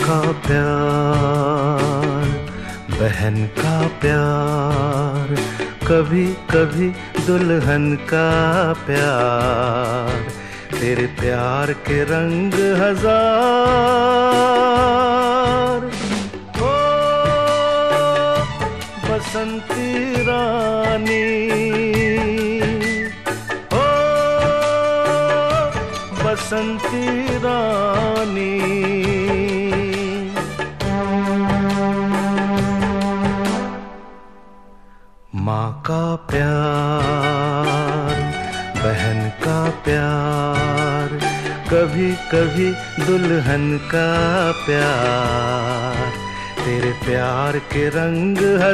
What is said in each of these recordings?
का प्यार, बहन का प्यार, कभी कभी दुल्हन का प्यार, तेरे प्यार के रंग हजार। ओ बसंती रानी, ओ बसंती रानी, माँ का प्यार, बहन का प्यार, कभी कभी दुल्हन का प्यार, तेरे प्यार के रंग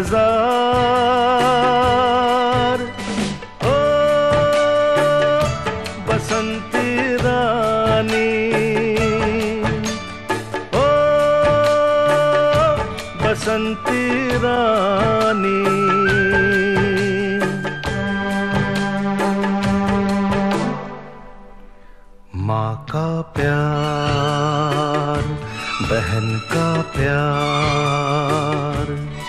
हजार। ओ बसंती रानी, ओ बसंती रानी, माँ का प्यार, बहन का प्यार।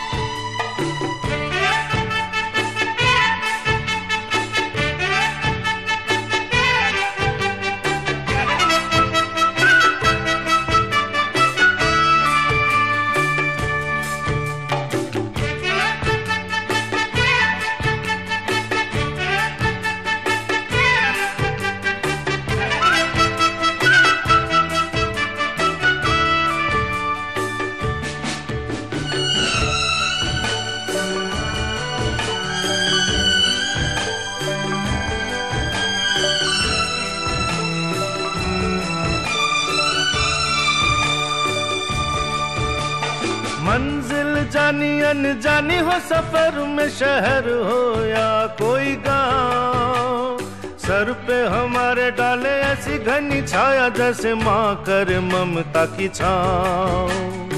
मंजिल जानी अनजानी हो, सफर में शहर हो या कोई गांव, सर पे हमारे डाले ऐसी घनी छाया जैसे माँ करे ममता की छाँव।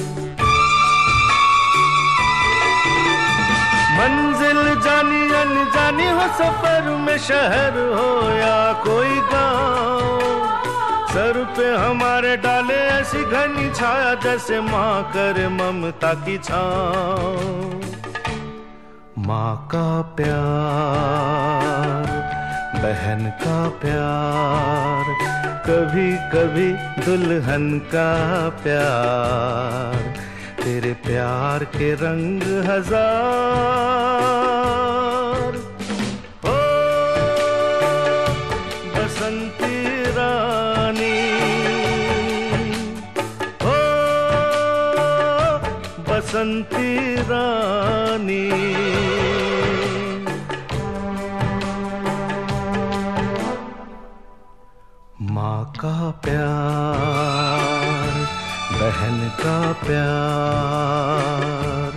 मंजिल जानी अनजानी हो, सफर में शहर हो या कोई गांव, सर पे हमारे डाले ऐसी घनी छाया जैसे माँ करे ममता की छाँव। माँ का प्यार, बहन का प्यार, कभी कभी दुल्हन का प्यार, तेरे प्यार के रंग हजार। ओ बसंती रानी, ओ बसंती रानी, माँ का प्यार, बहन का प्यार।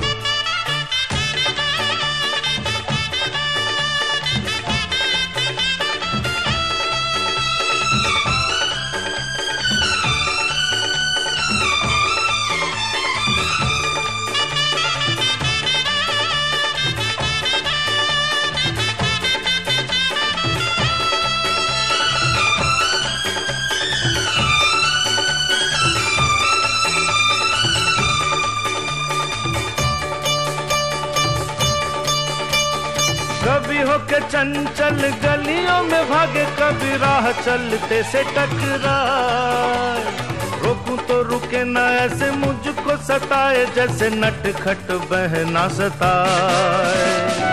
कभी होके चंचल गलियों में भागे, कभी राह चलते से टकराए, रोकूं तो रुके ना ऐसे मुझको सताए जैसे नटखट बहना सताए।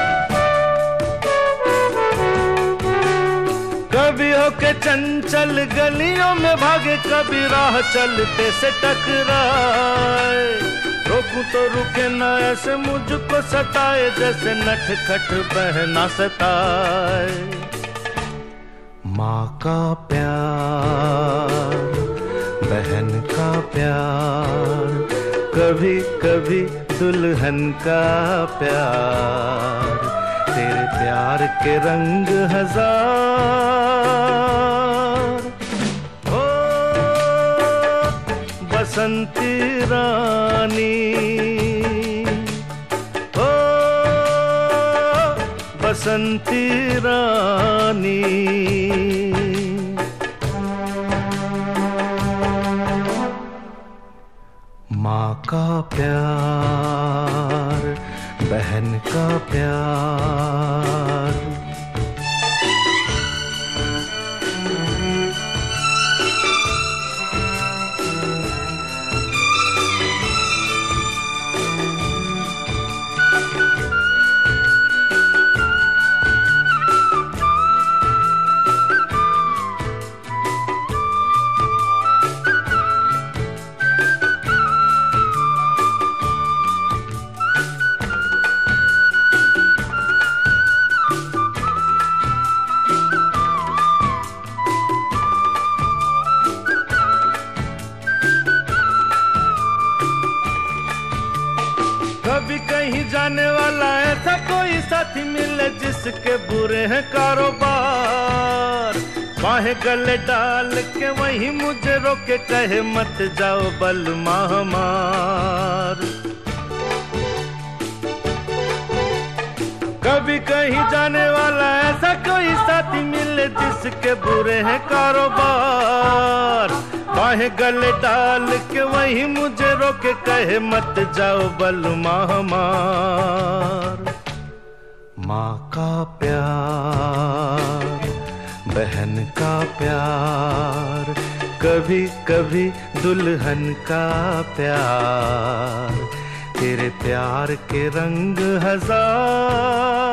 कभी होके चंचल गलियों में भागे, कभी राह चलते से टकराए, रोकूं तो रुके ना ऐसे मुझको सताए जैसे नटखट बहना सताए। माँ का प्यार, बहन का प्यार, कभी कभी दुल्हन का प्यार, तेरे प्यार के रंग हजार। ओ बसंती रानी, ओ बसंती रानी, प्यार, बहन का प्यार। कभी कहीं जाने वाला ऐसा कोई साथी मिले जिसके बुरे हैं कारोबार, बाहें गले डाल के वहीं मुझे रोके कहे मत जाओ बलमा हमार। कभी कहीं जाने वाला ऐसा कोई साथी मिले जिसके बुरे हैं कारोबार, बाहें गले डाल के वहीं मुझे रोके कहे मत जाओ बलमा हमार। माँ का प्यार, बहन का प्यार, कभी कभी दुल्हन का प्यार, तेरे प्यार के रंग हजार।